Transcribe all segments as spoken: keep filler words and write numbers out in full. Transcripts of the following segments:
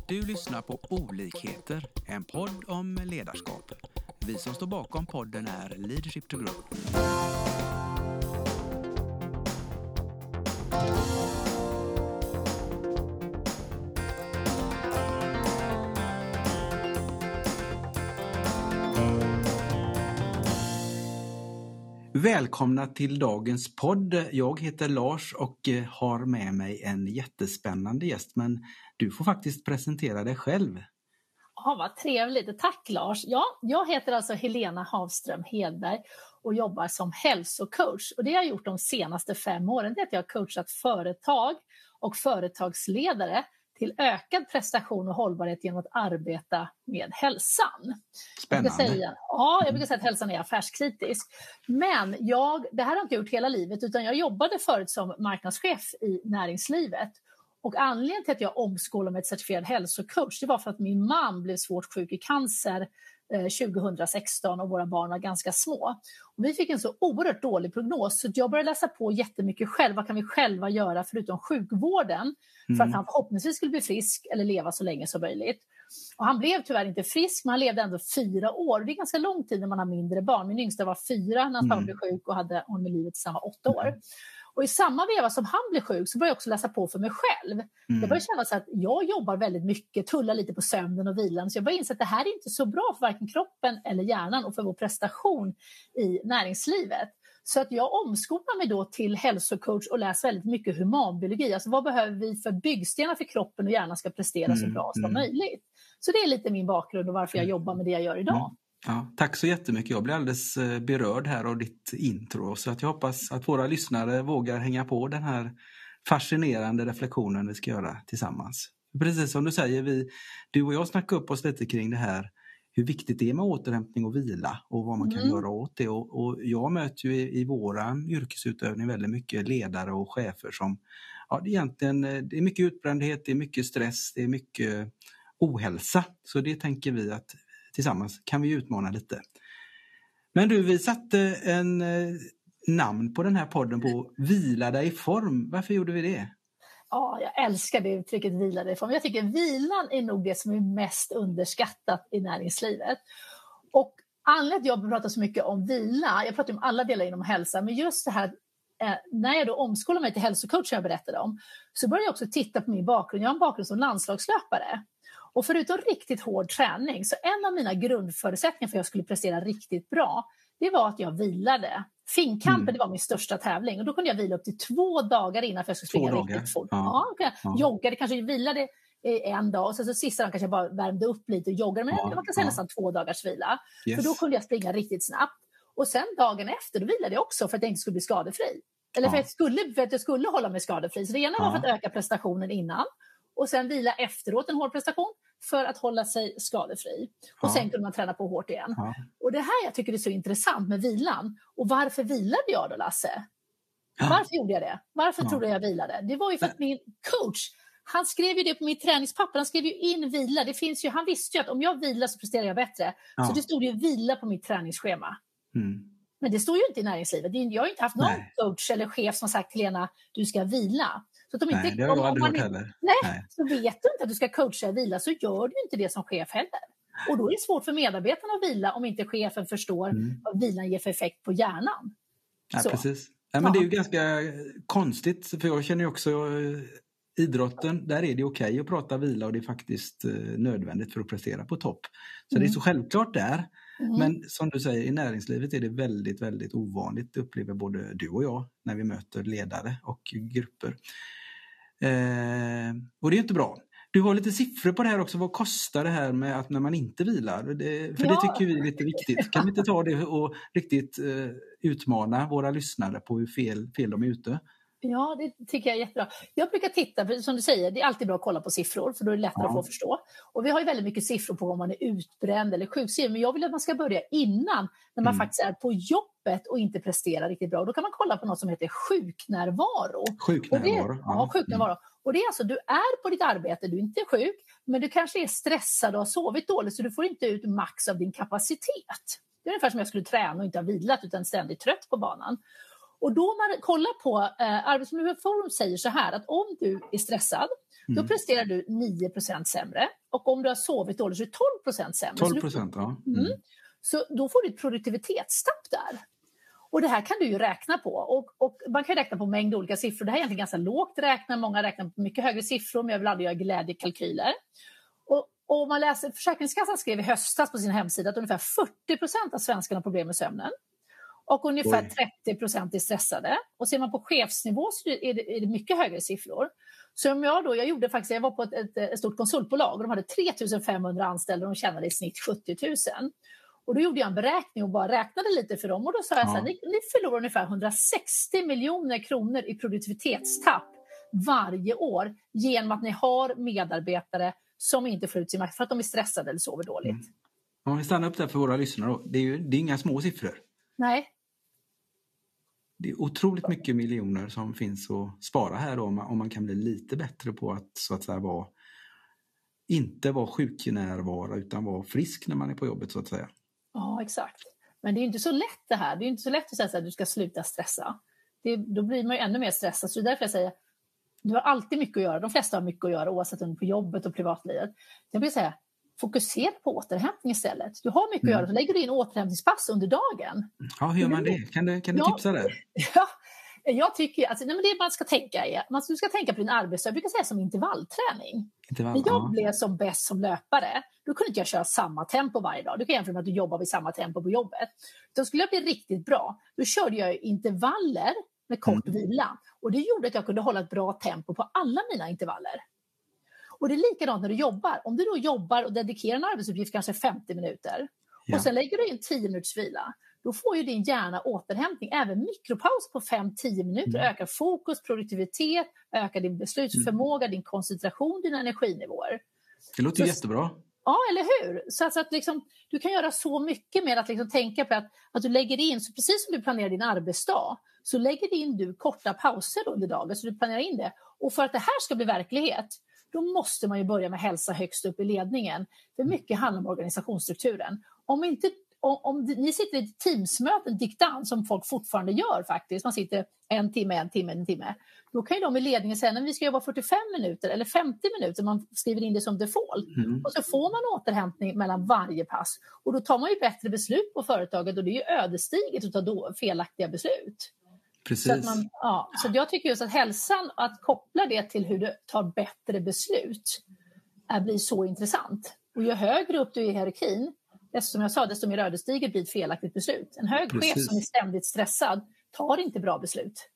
Du lyssnar på Olikheter, en podd om ledarskap. Vi som står bakom podden är Leadership to Grow. Välkomna till dagens podd. Jag heter Lars och har med mig en jättespännande gäst, men du får faktiskt presentera dig själv. Ja, vad trevligt. Tack Lars. Ja, jag heter alltså Helena Havström Hedberg och jobbar som hälsocoach. Och det jag har gjort de senaste fem åren är att jag har coachat företag och företagsledare till ökad prestation och hållbarhet genom att arbeta med hälsan. Spännande. Jag säga, ja, jag brukar säga att hälsan är affärskritisk. Men jag, det här har jag inte gjort hela livet, utan jag jobbade förut som marknadschef i näringslivet. Och anledningen till att jag omskolade med ett certifierad hälsocoach, det var för att min man blev svårt sjuk i cancer eh, tjugohundrasexton och våra barn var ganska små. Och vi fick en så oerhört dålig prognos så jag började läsa på jättemycket själv. Vad kan vi själva göra förutom sjukvården för att han förhoppningsvis skulle bli frisk eller leva så länge som möjligt. Och han blev tyvärr inte frisk, men han levde ändå fyra år. Det är ganska lång tid när man har mindre barn. Min yngsta var fyra när han mm. blev sjuk och hade honom i livet tills han var åtta år. Mm. Och i samma veva som han blev sjuk så började jag också läsa på för mig själv. Mm. Jag började känna så att jag jobbar väldigt mycket, tullar lite på sömnen och vilan. Så jag började inse att det här är inte så bra för varken kroppen eller hjärnan och för vår prestation i näringslivet. Så att jag omskolar mig då till hälsocoach och läser väldigt mycket humanbiologi. Alltså vad behöver vi för byggstenar för kroppen och hjärnan ska prestera mm. så bra som mm. möjligt. Så det är lite min bakgrund och varför jag jobbar med det jag gör idag. Mm. Ja, tack så jättemycket. Jag blir alldeles berörd här av ditt intro. Så att jag hoppas att våra lyssnare vågar hänga på den här fascinerande reflektionen vi ska göra tillsammans. Precis som du säger, vi, du och jag snackar upp oss lite kring det här. Hur viktigt det är med återhämtning och vila och vad man kan mm. göra åt det. Och, och jag möter ju i, i våra yrkesutövning väldigt mycket ledare och chefer som, ja, det är egentligen, det är mycket utbrändhet, det är mycket stress, det är mycket ohälsa. Så det tänker vi att tillsammans kan vi utmana lite. Men du, vi satte en eh, namn på den här podden på Vila dig i form. Varför gjorde vi det? Ja, jag älskar det uttrycket vila dig i form. Jag tycker vilan är nog det som är mest underskattat i näringslivet. Och anledningen till att jag pratar så mycket om vila, jag pratar om alla delar inom hälsa, men just det här, eh, när jag då omskolar mig till hälsocoach som jag berättade om, så började jag också titta på min bakgrund. Jag har en bakgrund som landslagslöpare. Och förutom riktigt hård träning, så en av mina grundförutsättningar för att jag skulle prestera riktigt bra, det var att jag vilade. Finnkampen, mm. det var min största tävling. Och då kunde jag vila upp till två dagar innan för jag skulle springa två riktigt dagar. fort. Ja. Ja, okay. ja. Joggade, kanske vilade en dag och sen så sista dagen kanske jag bara värmde upp lite och joggade. Men ja. man kan säga ja. nästan två dagars vila. Yes. För då kunde jag springa riktigt snabbt. Och sen dagen efter, då vilade jag också för att jag inte skulle bli skadefri. Eller ja. för, att jag skulle, för att jag skulle hålla mig skadefri. Så det ena ja. var för att öka prestationen innan. Och sen vila efteråt en hård prestation för att hålla sig skadefri. Och ja. sen kunde man träna på hårt igen. Ja. Och det här jag tycker är så intressant med vilan. Och varför vilade jag då, Lasse? Ja. Varför gjorde jag det? Varför ja. trodde jag vilade? Det var ju för att min coach, han skrev ju det på mitt träningspapper. Han skrev ju in vila. Det finns ju, han visste ju att om jag vilar så presterar jag bättre. Ja. Så det stod ju vila på mitt träningsschema. Mm. Men det står ju inte i näringslivet. Jag har inte haft någon Nej. coach eller chef som sagt till Lena, du ska vila. Så att de inte, nej, det har jag aldrig hört heller. Nej, nej, så vet du inte att du ska coacha och vila så gör du inte det som chef heller. Och då är det svårt för medarbetarna att vila om inte chefen förstår mm. vad vilan ger för effekt på hjärnan. Ja, precis. Ja, men det är ju ganska konstigt, för jag känner ju också idrotten, där är det okej att prata vila och det är faktiskt nödvändigt för att prestera på topp. Så mm. det är så självklart där. Mm. Men som du säger, i näringslivet är det väldigt, väldigt ovanligt. Det upplever både du och jag när vi möter ledare och grupper. Eh, och det är inte bra. Du har lite siffror på det här också. Vad kostar det här med att när man inte vilar? Det, för ja. det tycker vi är lite viktigt. Kan vi inte ta det och riktigt eh, utmana våra lyssnare på hur fel, fel de är ute? Ja, det tycker jag är jättebra. Jag brukar titta, för som du säger, det är alltid bra att kolla på siffror för då är det lättare ja. att få förstå. Och vi har ju väldigt mycket siffror på om man är utbränd eller sjukskriven. Men jag vill att man ska börja innan, när man mm. faktiskt är på jobbet och inte presterar riktigt bra. Då kan man kolla på något som heter sjuknärvaro. Sjuknärvaro? Och det, ja, sjuknärvaro. Mm. Och det är alltså, du är på ditt arbete, du är inte sjuk, men du kanske är stressad och har sovit dåligt så du får inte ut max av din kapacitet. Det är ungefär som jag skulle träna och inte ha vilat utan ständigt trött på banan. Och då man kollar på, eh, Arbetsmiljöforum säger så här att om du är stressad Då presterar du nio procent sämre. Och om du har sovit dåligt så är det tolv procent sämre. tolv procent, ja. Mm. Mm. Så då får du ett produktivitetstapp där. Och det här kan du ju räkna på. Och, och man kan räkna på mängd olika siffror. Det här är egentligen ganska lågt räknat. Många räknar på mycket högre siffror, men jag vill aldrig göra glädjekalkyler. Och, och om man läser, Försäkringskassan skrev i höstas på sin hemsida att ungefär fyrtio procent av svenskarna har problem med sömnen. Och ungefär Oj. trettio procent är stressade. Och ser man på chefsnivå så är det, är det mycket högre siffror. Så om jag då, jag gjorde faktiskt, jag var på ett, ett, ett stort konsultbolag och de hade tre tusen femhundra anställda och de tjänade i snitt sjuttio tusen. Och då gjorde jag en beräkning och bara räknade lite för dem. Och då sa jag ja. så här, ni, ni förlorar ungefär hundrasextio miljoner kronor i produktivitetstapp varje år genom att ni har medarbetare som inte får ut sin makt för att de är stressade eller sover dåligt. Mm. Om vi stannar upp där för våra lyssnare då, det är ju det är inga små siffror. Nej. Det är otroligt mycket miljoner som finns att spara här då, om man, om man kan bli lite bättre på att så att säga vara, inte vara sjuknärvaro utan vara frisk när man är på jobbet så att säga. Ja, exakt. Men det är inte så lätt det här. Det är inte så lätt att säga att du ska sluta stressa. Det, då blir man ju ännu mer stressad. Så det är därför jag säger, du har alltid mycket att göra. De flesta har mycket att göra oavsett om du är på jobbet och privatlivet. Jag vill säga, fokusera på återhämtning istället. Du har mycket mm. att göra, så lägger du in återhämtningspass under dagen. Ja, hur gör man det? Kan du, kan du ja, tipsa där? Ja, jag tycker alltså, nej, men det man ska tänka är, man ska tänka på din arbetsdag. Jag brukar säga som intervallträning. Intervall, När jag ja. blev som bäst som löpare, då kunde inte jag köra samma tempo varje dag. Du kan jämföra med att du jobbar vid samma tempo på jobbet. Då skulle jag bli riktigt bra. Då körde jag intervaller med kort mm. vila. Och det gjorde att jag kunde hålla ett bra tempo på alla mina intervaller. Och det är likadant när du jobbar. Om du då jobbar och dedikerar en arbetsuppgift kanske femtio minuter ja. och sen lägger du in tio minuters vila, då får ju din hjärna återhämtning. Även mikropaus på fem till tio minuter mm. ökar fokus, produktivitet, ökar din beslutsförmåga, mm. din koncentration, dina energinivåer. Det låter så, jättebra. Ja, eller hur? Så, så att liksom, du kan göra så mycket med att liksom tänka på att, att du lägger in, så precis som du planerar din arbetsdag, så lägger in du korta pauser under dagen, så du planerar in det. Och för att det här ska bli verklighet, då måste man ju börja med hälsa högst upp i ledningen. För mycket handlar om organisationsstrukturen. Om, inte, om, om ni sitter i ett teamsmöte, diktan, som folk fortfarande gör faktiskt. Man sitter en timme, en timme, en timme. Då kan ju de i ledningen säga att vi ska jobba fyrtiofem minuter eller femtio minuter. Man skriver in det som default. Mm. Och så får man återhämtning mellan varje pass. Och då tar man ju bättre beslut på företaget. Och det är ju ödesdigert att ta då felaktiga beslut. Precis. Så, att man, ja, så jag tycker just att hälsan, att koppla det till hur du tar bättre beslut, är, blir så intressant. Och ju högre upp du är i hierarkin, desto, som jag sa, desto mer ödesdigert blir ett felaktigt beslut. En hög Precis. chef som är ständigt stressad tar inte bra beslut.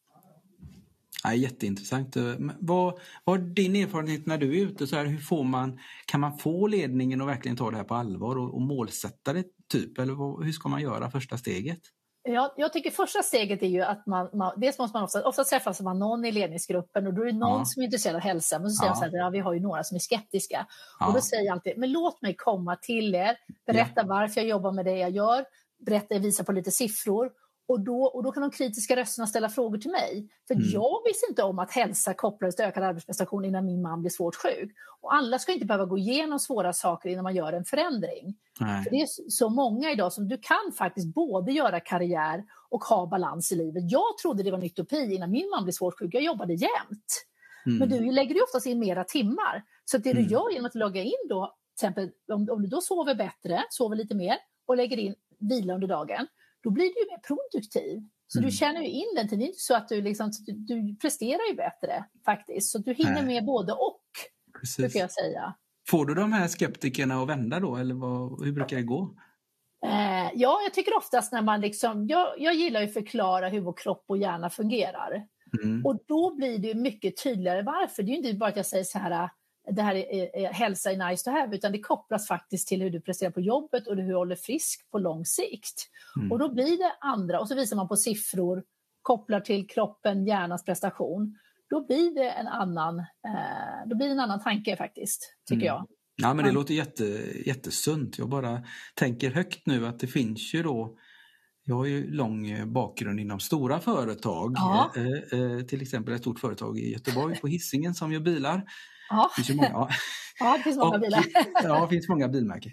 Ja, jätteintressant. Vad, vad är din erfarenhet när du är ute? Så här, hur får man, kan man få ledningen att verkligen ta det här på allvar och, och målsätta det typ? Eller vad, hur ska man göra första steget? Ja, jag tycker första steget är ju att man, man dels måste man ofta, ofta träffas man någon i ledningsgruppen och då är det någon ja. som är intresserad av hälsa, men så säger ja. man så här, ja, vi har ju några som är skeptiska. Ja. Och då säger jag alltid, men låt mig komma till er, berätta ja. varför jag jobbar med det jag gör, berätta, visa på lite siffror. Och då, och då kan de kritiska rösterna ställa frågor till mig. För mm. jag visste inte om att hälsa kopplades till ökad arbetsprestation innan min man blir svårt sjuk. Och alla ska inte behöva gå igenom svåra saker innan man gör en förändring. Nej. För det är så många idag som du kan faktiskt både göra karriär och ha balans i livet. Jag trodde det var en utopi innan min man blev svårt sjuk. Jag jobbade jämt. Mm. Men du lägger ju oftast in mera timmar. Så det mm. du gör genom att logga in då, till exempel om, om du då sover bättre, sover lite mer och lägger in vila under dagen, då blir du ju mer produktiv. Så mm. du känner ju in den till. Det är inte så att du, liksom, du, du presterar ju bättre faktiskt. Så du hinner Nej. med både och, brukar jag säga. Får du de här skeptikerna att vända då? Eller vad, hur brukar det gå? Eh, ja, jag tycker oftast när man liksom... Jag, jag gillar ju att förklara hur vår kropp och hjärna fungerar. Mm. Och då blir det mycket tydligare varför. Det är ju inte bara att jag säger så här... Det här är, är, hälsa är nice to have, utan det kopplas faktiskt till hur du presterar på jobbet och hur du håller frisk på lång sikt. Mm. Och då blir det andra, och så visar man på siffror, kopplar till kroppen, hjärnans prestation. Då blir det en annan, eh, då blir det en annan tanke faktiskt, tycker mm. jag. Ja, men det låter jätte, jättesunt. Jag bara tänker högt nu att det finns ju då, jag har ju lång bakgrund inom stora företag. Ja. Eh, eh, till exempel ett stort företag i Göteborg på Hisingen som gör bilar. Ja. Det finns många, ja. ja, det finns många och, bilar. ja, det finns många bilmärken.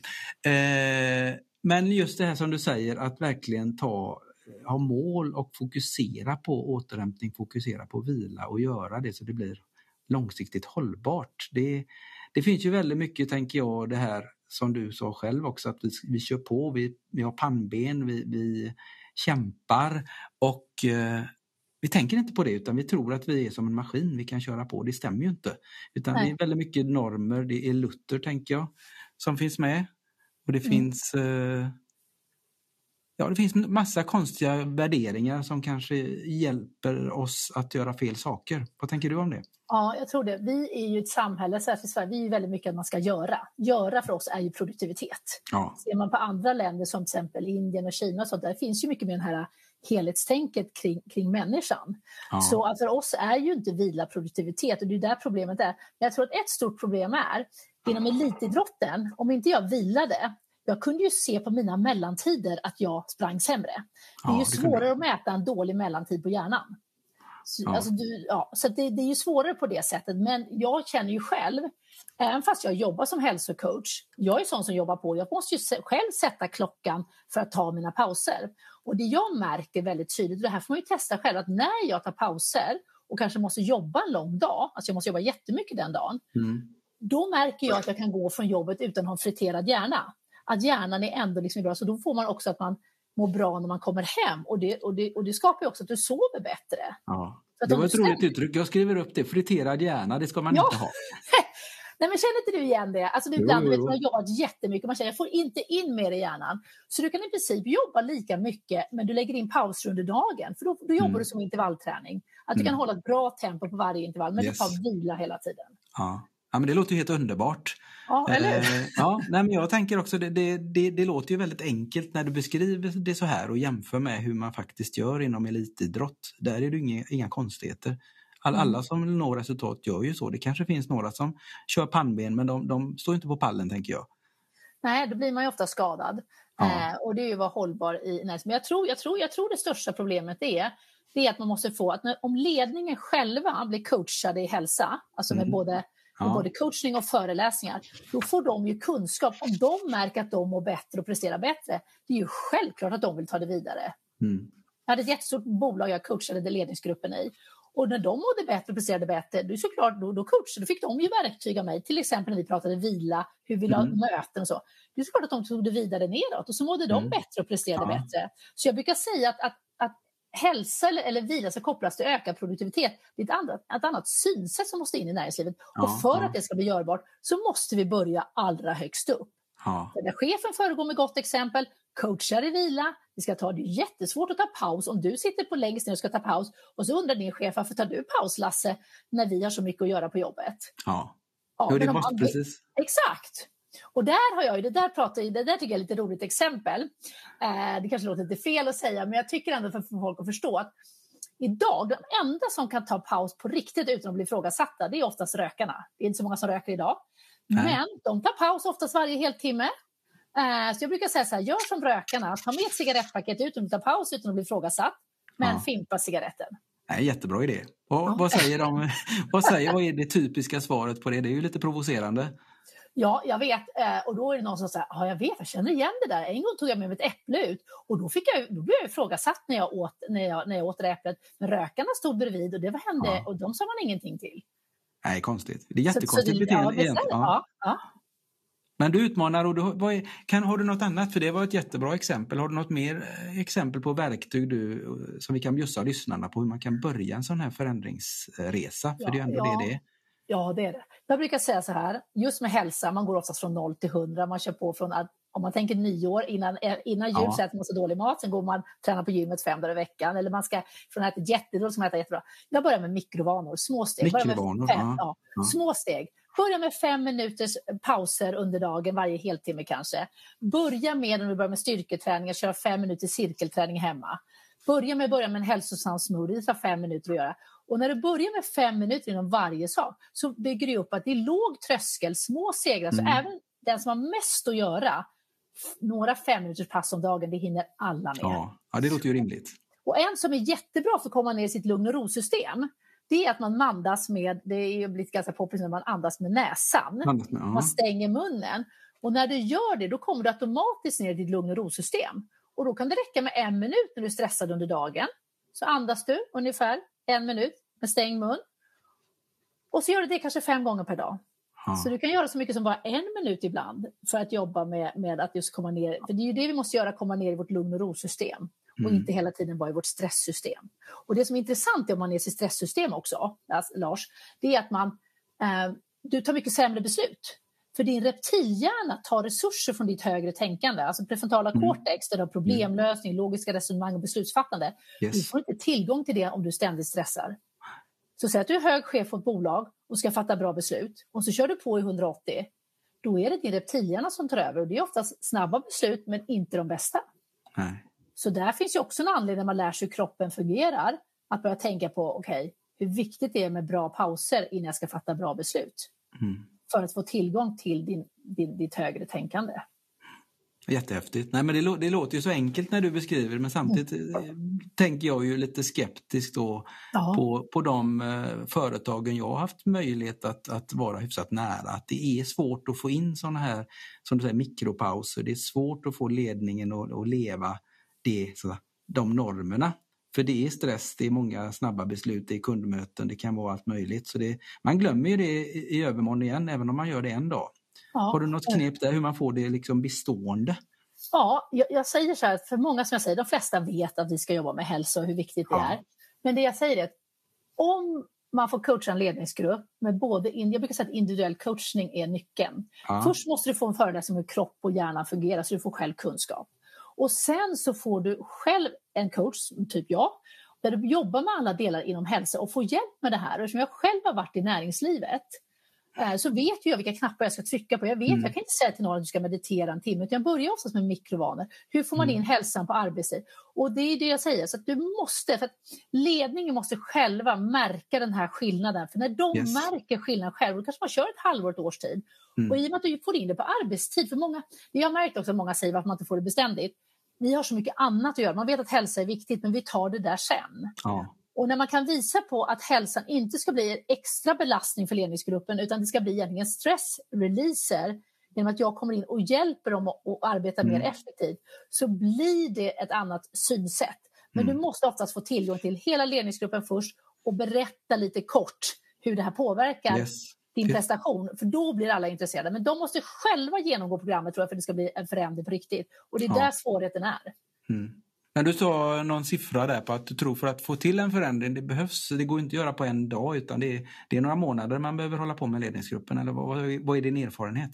Eh, men just det här som du säger, att verkligen ta, ha mål och fokusera på återhämtning, fokusera på vila och göra det så det blir långsiktigt hållbart. Det, det finns ju väldigt mycket, tänker jag, det här som du sa själv också, att vi, vi kör på, vi, vi har pannben, vi, vi kämpar och eh, vi tänker inte på det, utan vi tror att vi är som en maskin vi kan köra på. Det stämmer ju inte. Utan Nej. Det är väldigt mycket normer, det är Luther, tänker jag, som finns med. Och det mm. finns eh, ja, det finns massa konstiga värderingar som kanske hjälper oss att göra fel saker. Vad tänker du om det? Ja, jag tror det. Vi är ju ett samhälle, särskilt i Sverige, vi är ju väldigt mycket att man ska göra. Göra för oss är ju produktivitet. Ja. Ser man på andra länder som till exempel Indien och Kina och sånt, där finns ju mycket med den här helhetstänket kring, kring människan. Ja. Så alltså, för oss är ju inte vila produktivitet, och det är där problemet är. Men jag tror att ett stort problem är, inom elitidrotten, om inte jag vilade, jag kunde ju se på mina mellantider att jag sprang sämre. Det är ja, ju det svårare att mäta en dålig mellantid på hjärnan. Så, ja. Alltså du, ja, så det, det är ju svårare på det sättet. Men jag känner ju själv, även fast jag jobbar som hälsocoach, jag är sån som jobbar på, jag måste ju själv sätta klockan för att ta mina pauser. Och det jag märker väldigt tydligt, och det här får man ju testa själv, att när jag tar pauser och kanske måste jobba en lång dag, alltså jag måste jobba jättemycket den dagen, mm. då märker jag att jag kan gå från jobbet utan att ha en friterad hjärna. Att hjärnan är ändå liksom bra, så då får man också att man mår bra när man kommer hem, och det, och det, och det skapar ju också att du sover bättre. Ja. Det var ett roligt uttryck, jag skriver upp det, friterad hjärna, det ska man ja. inte ha. Nej, men känner inte du igen det? Alltså du ibland vet, man har jobbat jättemycket, man känner jag får inte in mer i hjärnan. Så du kan i princip jobba lika mycket, men du lägger in pauser under dagen, för då, då jobbar mm. du som intervallträning. Att du mm. kan hålla ett bra tempo på varje intervall, men yes. du får vila hela tiden. Ja. Ja, men det låter ju helt underbart. Ja, eller hur? Eh, ja, nej, men jag tänker också, det, det, det, det låter ju väldigt enkelt när du beskriver det så här och jämför med hur man faktiskt gör inom elitidrott. Där är det inga, inga konstigheter. All, mm. Alla som når resultat gör ju så. Det kanske finns några som kör pannben, men de, de står inte på pallen, tänker jag. Nej, då blir man ju ofta skadad. Ja. Eh, och det är ju att vara hållbar i näs. Men jag tror, jag, tror, jag tror det största problemet är, det är att man måste få, att när, om ledningen själva blir coachade i hälsa, alltså med mm. både Med ja. både coachning och föreläsningar, då får de ju kunskap. Om de märker att de mår bättre och presterar bättre, det är ju självklart att de vill ta det vidare. Mm. Jag hade ett jättestort bolag jag coachade ledningsgruppen i, och när de mådde bättre och presterade bättre, då, såklart, då, då, coachade, då fick de ju verktyg av mig, till exempel när vi pratade vila, hur vi la mm. möten och så. Det är såklart att de tog det vidare neråt, och så mådde de mm. bättre och presterade ja. bättre. Så jag brukar säga att, att, att hälsa eller, eller vila ska kopplas till ökad produktivitet. Det är ett annat, ett annat synsätt som måste in i näringslivet. Ja, och för ja. att det ska bli görbart så måste vi börja allra högst upp. Ja. Där chefen föregår med gott exempel, coachar i vila. Vi ska ta det jättesvårt att ta paus. Om du sitter på längst ner och ska ta paus, och så undrar din chef, varför tar du paus, Lasse, när vi har så mycket att göra på jobbet? Ja, ja jo, det måste om, precis. Exakt. Och där har jag ju, det där pratar det där tycker jag är ett lite roligt exempel. Eh, det kanske låter lite fel att säga, men jag tycker ändå för, för folk att förstå att idag, de enda som kan ta paus på riktigt utan att bli ifrågasatta, det är oftast rökarna. Det är inte så många som röker idag. Nej. Men de tar paus oftast varje heltimme. Eh, så jag brukar säga så här, gör som rökarna, ta med ett cigarettpaket utan att ta paus utan att bli ifrågasatt, men ja. fimpa cigaretten. Nej, jättebra idé. Och, ja. vad, säger de, vad, säger, vad är det typiska svaret på det? Det är ju lite provocerande. Ja, jag vet. Och då är det någon som säger, ja jag vet, jag känner igen det där. En gång tog jag med mig ett äpple ut, och då, fick jag, då blev jag ifrågasatt när jag åt, när jag, när jag åt det äpplet. Men rökarna stod bredvid, och det var hände, ja. och de sa man ingenting till. Nej, konstigt. Det är jättekonstigt beteende. Ja, ja, ja. Men du utmanar, och du, vad är, kan, har du något annat? För det var ett jättebra exempel. Har du något mer exempel på verktyg du, som vi kan bjussa lyssnarna på hur man kan börja en sån här förändringsresa? För ja, det är ändå ja. det det är. Ja, det är det. Jag brukar säga så här, just med hälsa, man går oftast från noll till hundra. Man kör på från att, om man tänker nyår, innan, innan jul ja. så äter man så dålig mat, sen går man träna på gymmet fem dagar i veckan. Eller man ska från att äta jättedåligt som äta jättebra. Jag börjar med mikrovanor, små steg. Mikrovanor, fem, ja. Ja, ja. Små steg. Börja med fem minuters pauser under dagen, varje heltimme kanske. Börja med, när du börjar med styrketräning, att köra fem minuter cirkelträning hemma. Börja med, börja med en hälsosam smoothie, det tar fem minuter att göra. Och när du börjar med fem minuter inom varje sak, så bygger du upp att det är låg tröskel, små segrar. Mm. Så även den som har mest att göra, några fem minuters pass om dagen, det hinner alla med. Ja, ja det låter ju rimligt. Och en som är jättebra för att komma ner i sitt lugn och ro-system, det är att man andas med, det är ju blivit ganska populärt när man andas med näsan. Andas med, ja. Man stänger munnen. Och när du gör det, då kommer du automatiskt ner i ditt lugn och ro-system. Och då kan det räcka med en minut när du är stressad under dagen. Så andas du ungefär en minut med stängd mun. Och så gör du det kanske fem gånger per dag. Ja. Så du kan göra så mycket som bara en minut ibland för att jobba med, med att just komma ner. För det är ju det vi måste göra, komma ner i vårt lugn och ro-system. Och Mm. inte hela tiden vara i vårt stresssystem. Och det som är intressant är om man är i sitt stresssystem också, alltså, Lars, det är att man, eh, du tar mycket sämre beslut. För din reptilhjärna tar resurser från ditt högre tänkande, alltså prefrontala Mm. cortex, där du har problemlösning, mm. logiska resonemang och beslutsfattande. Yes. Du får inte tillgång till det om du ständigt stressar. Så säg att du är hög chef på ett bolag och ska fatta bra beslut och så kör du på i hundraåttio. Då är det din reptilhjärna som tar över och det är oftast snabba beslut men inte de bästa. Nej. Så där finns ju också en anledning när man lär sig hur kroppen fungerar att börja tänka på okej, okay, hur viktigt det är med bra pauser innan jag ska fatta bra beslut. Mm. För att få tillgång till din, din, ditt högre tänkande. Jättehäftigt. Nej, men det, lå- det låter ju så enkelt när du beskriver det, men samtidigt mm. tänker jag ju lite skeptiskt då Ja. på, på de eh, företagen jag har haft möjlighet att, att vara hyfsat nära. Att det är svårt att få in sådana här, som du säger, mikropauser. Det är svårt att få ledningen att, att leva det, så, de normerna. För det är stress, det är många snabba beslut, det är kundmöten, det kan vara allt möjligt. Så det, man glömmer ju det i, i övermorgon igen, även om man gör det en dag. Ja. Har du något knep där hur man får det liksom bestående? Ja, jag, jag säger så här, för många som jag säger, de flesta vet att vi ska jobba med hälsa och hur viktigt det Ja. är. Men det jag säger är att om man får coacha en ledningsgrupp med både, jag brukar säga att individuell coachning är nyckeln. Ja. Först måste du få en föreläsning om hur kropp och hjärna fungerar så du får själv kunskap. Och sen så får du själv en coach, typ jag, där du jobbar med alla delar inom hälsa och får hjälp med det här. Och eftersom jag själv har varit i näringslivet så vet jag vilka knappar jag ska trycka på. Jag vet, mm. jag kan inte säga till någon att du ska meditera en timme, utan jag börjar oftast med mikrovanor. Hur får man in mm. hälsan på arbetstid? Och det är det jag säger, så att du måste, för att ledningen måste själva märka den här skillnaden. För när de yes. märker skillnaden själv, då kanske man kör ett halvår, ett års tid. Mm. Och i och med att du får in det på arbetstid, för många, det jag har märkt också att många säger varför man inte får det beständigt. Vi har så mycket annat att göra. Man vet att hälsa är viktigt, men vi tar det där sen. Ja. Och när man kan visa på att hälsan inte ska bli en extra belastning för ledningsgruppen utan det ska bli egentligen stressreleaser genom att jag kommer in och hjälper dem att, att arbeta mm. mer effektivt, så blir det ett annat synsätt. Men mm. du måste oftast få tillgång till hela ledningsgruppen först och berätta lite kort hur det här påverkar yes. din prestation. För då blir alla intresserade. Men de måste själva genomgå programmet, tror jag, för att det ska bli en förändring på riktigt. Och det är ja. där svårigheten är. Mm. Men du sa någon siffra där på att du tror för att få till en förändring, det behövs, det går inte att göra på en dag, utan det är, det är några månader man behöver hålla på med ledningsgruppen, eller vad, vad är din erfarenhet?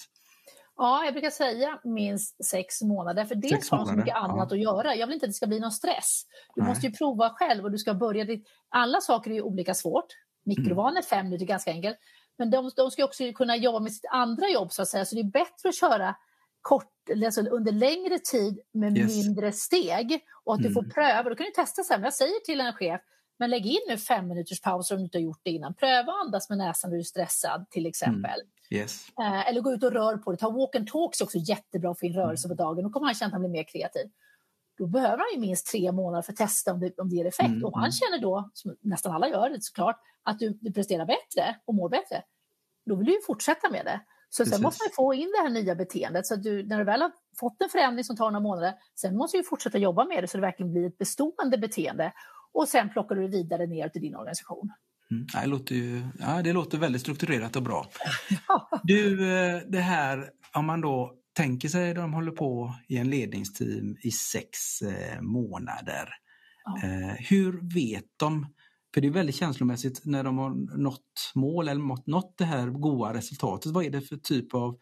Ja, jag brukar säga minst sex månader, för dels har man så mycket annat ja. att göra. Jag vill inte att det ska bli någon stress. Du Nej. måste ju prova själv och du ska börja ditt... Alla saker är ju olika svårt. Mikrovanor mm. fem minuter är ganska enkelt. Men de, de ska också kunna jobba med sitt andra jobb, så att säga. Så det är bättre att köra kort, alltså under längre tid med yes. mindre steg, och att mm. du får pröva. Då kan du testa sen. Jag säger till en chef, men lägg in nu fem minuters pauser om du inte har gjort det innan. Pröva att andas med näsan när du är stressad till exempel. Mm. Yes. Eh, eller gå ut och rör på det. Ta walk and talks också jättebra för din rörelse mm. på dagen. Då kommer han känna att han blir mer kreativ. Då behöver han ju minst tre månader för att testa om det, om det ger effekt. Mm. Och han känner då, som nästan alla gör det såklart, att du, du presterar bättre och mår bättre. Då vill du ju fortsätta med det. Så Precis. Sen måste man få in det här nya beteendet. Så att du, när du väl har fått en förändring som tar några månader, sen måste du fortsätta jobba med det så det verkligen blir ett bestående beteende. Och sen plockar du vidare ner till din organisation. Mm, det, låter ju, ja, det låter väldigt strukturerat och bra. Du, det här, om man då tänker sig att de håller på i en ledningsteam i sex eh, månader. Ja. Eh, hur vet de? För det är väldigt känslomässigt när de har nått mål eller nått det här goda resultatet. Vad är det för typ av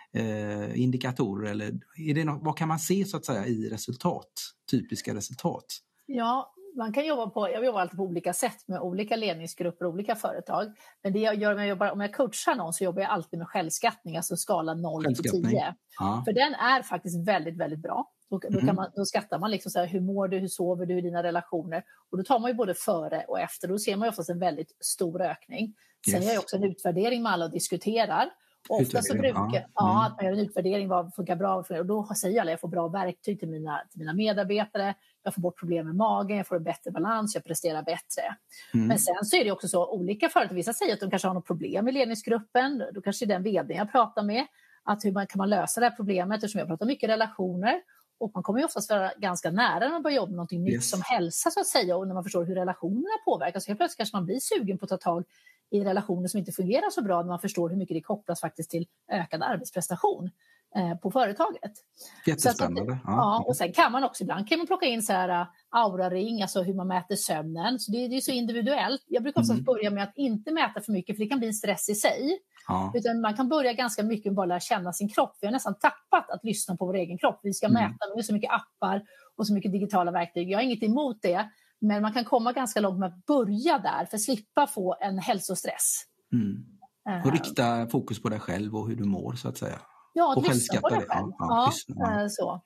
eh, indikatorer? Eller är det något, vad kan man se så att säga i resultat? Typiska resultat? Ja, man kan jobba på, jag jobbar alltid på olika sätt med olika ledningsgrupper och olika företag. Men det jag gör, om jag, jobbar, om jag coachar någon så jobbar jag alltid med självskattning, alltså skala noll till tio. Ja. För den är faktiskt väldigt, väldigt bra. Då, då, kan man, då skattar man liksom så här, hur mår du, hur sover du i dina relationer. Och då tar man ju både före och efter. Då ser man ju oftast en väldigt stor ökning. Sen yes. gör jag också en utvärdering med alla och diskuterar. Och ofta så brukar ja. Mm. ja, att man gör en utvärdering, vad funkar bra. Och då säger alla, jag får bra verktyg till mina, till mina medarbetare. Jag får bort problem med magen, jag får en bättre balans, jag presterar bättre. Mm. Men sen så är det också så, olika företag, vissa säger att de kanske har något problem i ledningsgruppen. Då kanske det är den vd jag pratar med. Att hur man, kan man lösa det här problemet, eftersom jag pratar mycket relationer. Och man kommer ju oftast vara ganska nära när man börjar jobba med någonting nytt yes. som hälsa så att säga. Och när man förstår hur relationerna påverkas. Så helt plötsligt kanske man blir sugen på att ta tag i relationer som inte fungerar så bra när man förstår hur mycket det kopplas faktiskt till ökad arbetsprestation eh, på företaget. Jättespännande. Så att, ja. ja, och sen kan man också ibland kan man plocka in så här aura-ring, alltså hur man mäter sömnen. Så det, det är så individuellt. Jag brukar också mm. börja med att inte mäta för mycket, för det kan bli en stress i sig. Ja. Utan man kan börja ganska mycket med bara lära känna sin kropp. Vi har nästan tappat att lyssna på vår egen kropp. Vi ska mm. mäta med så mycket appar och så mycket digitala verktyg. Jag har inget emot det, men man kan komma ganska långt med att börja där för att slippa få en hälsostress. Mm. Och rikta fokus på dig själv och hur du mår, så att säga. Ja, och lyssna på dig själv. Ja, ja, lyssna, ja. Så.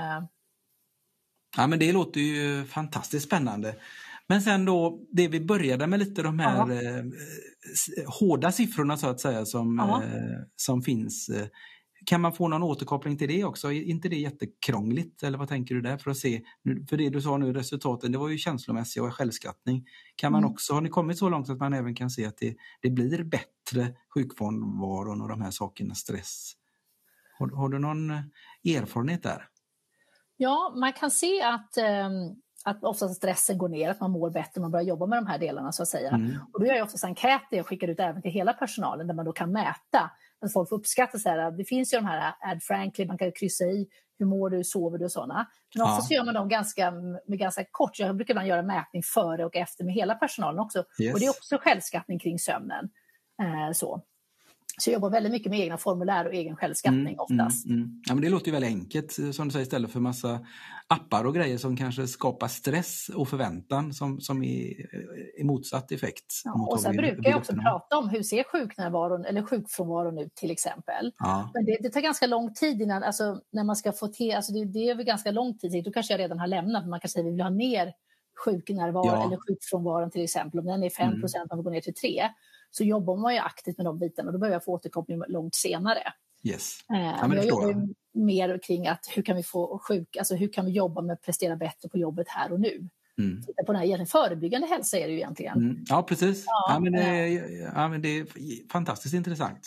Ja, men det låter ju fantastiskt spännande. Men sen då, det vi började med lite de här ja. eh, hårda siffrorna så att säga som, ja. eh, som finns. Kan man få någon återkoppling till det också? Är inte det jättekrångligt? Eller vad tänker du där för att se? För det du sa nu, resultaten, det var ju känslomässig och självskattning. Kan man mm. också, har ni kommit så långt att man även kan se att det, det blir bättre sjukfrånvaron och de här sakerna, stress? Har, har du någon erfarenhet där? Ja, man kan se att, um, att ofta stressen går ner, att man mår bättre, man börjar jobba med de här delarna så att säga. Mm. Och då gör jag ofta enkäter och skickar ut även till hela personalen där man då kan mäta. Att folk får uppskatta så här, det finns ju de här Add Frankly, man kan kryssa i hur mår du, sover du och sådana. Men ofta ja. så gör man dem ganska, med ganska kort, jag brukar man göra mätning före och efter med hela personalen också. Yes. Och det är också självskattning kring sömnen. Uh, så. Så jag jobbar väldigt mycket med egna formulär och egen självskattning mm, oftast. Mm, mm. Ja, men det låter ju väldigt enkelt, som du säger, istället för massa appar och grejer som kanske skapar stress och förväntan som, som är, är motsatt effekt. Ja, och sen brukar jag också prata om hur ser sjuknärvaron eller sjukfrånvaron ut till exempel. Ja. Men det, det tar ganska lång tid innan, alltså när man ska få till, alltså det, det är väl ganska lång tid, då kanske jag redan har lämnat, man kan säga att vi vill ha ner sjuknärvaro ja. eller sjukfrånvaron till exempel, om den är fem procent mm. om vi går ner till tre. Så jobbar man ju aktivt med de bitarna och då börjar jag få återkoppling långt senare. Yes. Eh, ja, men jag jobbar ju mer kring att hur kan vi få sjuk, alltså hur kan vi jobba med att prestera bättre på jobbet här och nu. Mm. Titta på den här förebyggande hälsa är det ju egentligen. Mm. Ja, precis. Ja, ja, men det är, ja, men det är fantastiskt intressant.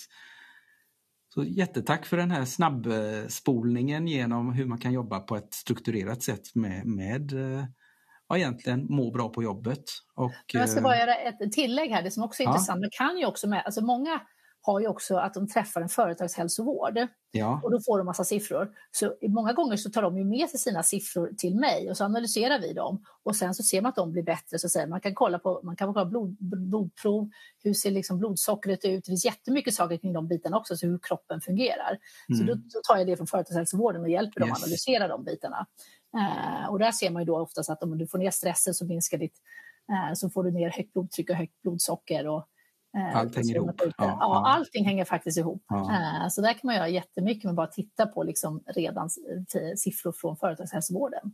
Så jättetack för den här snabbspolningen genom hur man kan jobba på ett strukturerat sätt med, med ja, egentligen må bra på jobbet. Och, jag ska bara göra ett tillägg här, det som också är ja. intressant. Man kan ju också med, alltså många har ju också att de träffar en företagshälsovård ja. och då får de massa siffror. Så många gånger så tar de ju med sig sina siffror till mig och så analyserar vi dem och sen så ser man att de blir bättre. Så säger man kan kolla på, man kan kolla blod, blodprov, hur ser liksom blodsockret ut. Det finns jättemycket saker kring de bitarna också, så hur kroppen fungerar. Mm. Så då, då tar jag det från företagshälsovården och hjälper dem yes. att analysera de bitarna. Uh, och där ser man ju då oftast att om du får ner stressen så minskar ditt, uh, så får du ner högt blodtryck och högt blodsocker och allt hänger ihop. Ja, ja, ja, allting hänger faktiskt ihop. Ja. Så där kan man göra jättemycket med bara titta på liksom redan siffror från företagshälsovården.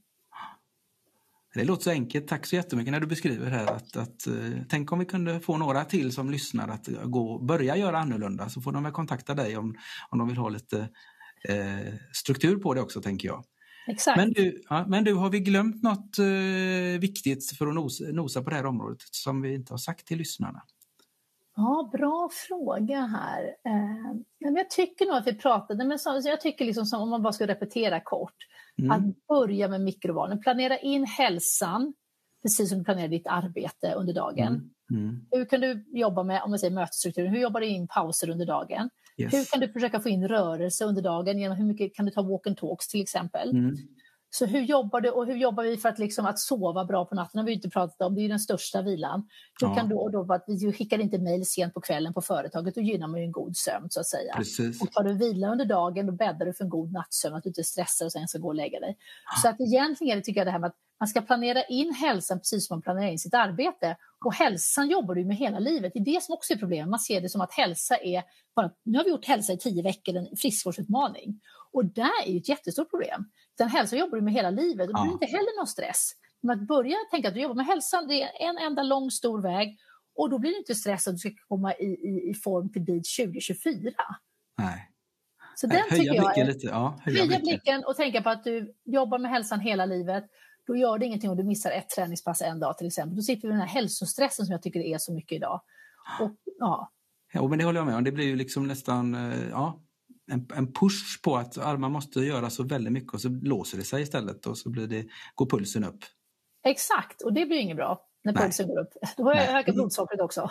Det låter så enkelt. Tack så jättemycket när du beskriver här. Att, att, tänk om vi kunde få några till som lyssnar att gå, börja göra annorlunda, så får de väl kontakta dig om, om de vill ha lite eh, struktur på det också, tänker jag. Exakt. Men du, ja, men du, har vi glömt något eh, viktigt för att nosa, nosa på det här området som vi inte har sagt till lyssnarna? Ja, bra fråga här. Eh, men jag tycker nog att vi pratade, men så, jag tycker liksom som om man bara ska repetera kort, mm. att börja med mikrovalen. Planera in hälsan, precis som du planerar ditt arbete under dagen. Mm. Mm. Hur kan du jobba med, om man säger mötesstrukturen, hur jobbar du in pauser under dagen? Yes. Hur kan du försöka få in rörelse under dagen? Genom hur mycket kan du ta walk and talks till exempel? Mm. Så hur jobbar du och hur jobbar vi för att, liksom, att sova bra på natten? Har vi inte pratat om, det är ju den största vilan. Hur ja. kan du då att vi skickar inte mejl sent på kvällen på företaget, och gynnar man ju en god sömn så att säga. Precis. Och tar du vila under dagen, då bäddar du för en god nattsömn, att du inte stressar och sen ska gå och lägga dig. Ja. Så att egentligen tycker jag det här med att man ska planera in hälsan precis som man planerar in sitt arbete. Och hälsan jobbar du med hela livet. Det är det som också är problemet. Man ser det som att hälsa är, bara, nu har vi gjort hälsa i tio veckor, en friskvårdsutmaning. Och där är ju ett jättestort problem. Den hälsa jobbar du med hela livet och det blir inte heller någon stress. Men att börja tänka att du jobbar med hälsan, det är en enda lång stor väg. Och då blir det inte stress att du ska komma i, i, i form till bit tjugo tjugofyra. Nej. Så den höja tycker jag är, lite. Ja, höja, höja blicken. blicken och tänka på att du jobbar med hälsan hela livet. Då gör det ingenting om du missar ett träningspass en dag till exempel. Då sitter vi med den här hälsostressen som jag tycker är så mycket idag. Och, ja. Ja, men det håller jag med om. Det blir ju liksom nästan ja, en, en push på att ja, man måste göra så väldigt mycket och så låser det sig istället och så blir det, går pulsen upp. Exakt, och det blir inget bra när Nej. pulsen går upp. Då har jag ökat blodsockret också.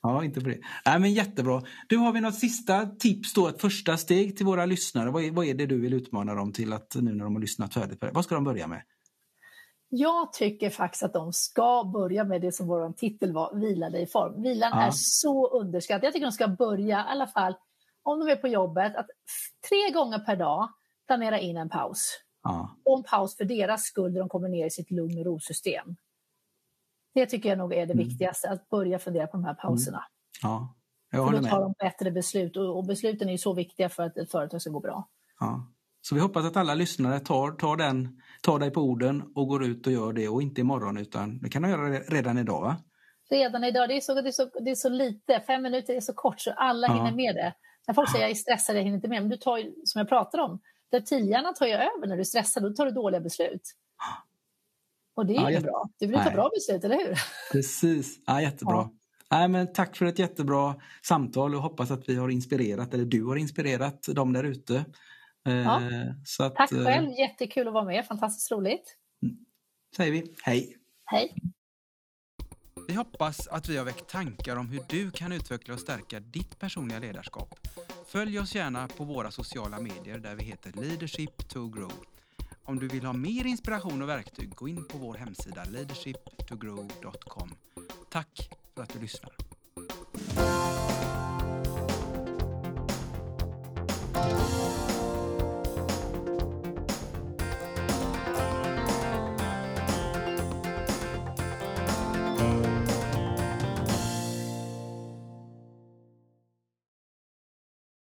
Ja, inte på det. Nej, men jättebra. Du, har vi något sista tips då, ett första steg till våra lyssnare? Vad är, vad är det du vill utmana dem till att nu när de har lyssnat färdigt på det? Vad ska de börja med? Jag tycker faktiskt att de ska börja med det som vår titel var, vilade i form. Vilan Ja. är så underskattad. Jag tycker de ska börja, i alla fall om de är på jobbet, att tre gånger per dag planera in en paus. Ja. Och en paus för deras skull när de kommer ner i sitt lugn och ro-system. Det tycker jag nog är det Mm. viktigaste, att börja fundera på de här pauserna. Mm. Ja, jag för håller då med. tar de bättre beslut, och, och besluten är ju så viktiga för att ett företag ska gå bra. Ja. Så vi hoppas att alla lyssnare tar, tar, den, tar dig på orden och går ut och gör det, och inte imorgon utan det kan de göra redan idag, va? Redan idag, det är, så, det, är så, det är så lite, fem minuter är så kort så alla Ja. hinner med det. När folk säger jag är stressad, jag hinner inte med, men du tar ju, som jag pratar om, reptilhjärnan tar ju över när du är stressad, då tar du dåliga beslut. Och det är Ja, ju jätte- bra. Du vill ta Nej. bra beslut, eller hur? Precis, ja, jättebra. Ja. Nej, men tack för ett jättebra samtal och hoppas att vi har inspirerat, eller du har inspirerat dem där ute. Eh, Ja. så att, Tack eh, själv, jättekul att vara med, fantastiskt roligt. säger vi hej. Hej. Vi hoppas att vi har väckt tankar om hur du kan utveckla och stärka ditt personliga ledarskap. Följ oss gärna på våra sociala medier där vi heter Leadership to Grow. Om du vill ha mer inspiration och verktyg, gå in på vår hemsida leadership to grow dot com. Tack för att du lyssnar.